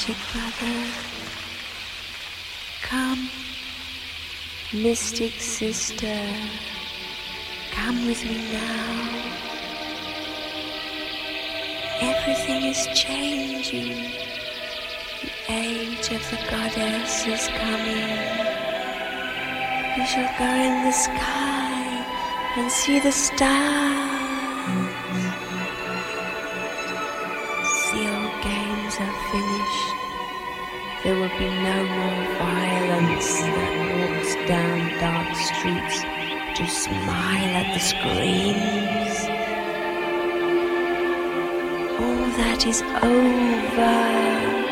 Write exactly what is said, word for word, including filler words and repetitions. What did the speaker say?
Mystic brother, come. Mystic sister, come with me now. Everything is changing. The age of the goddess is coming. We shall go in the sky and see the stars. The old games are finished. There will be no more violence that walks down dark streets to smile at the screams. All that is over.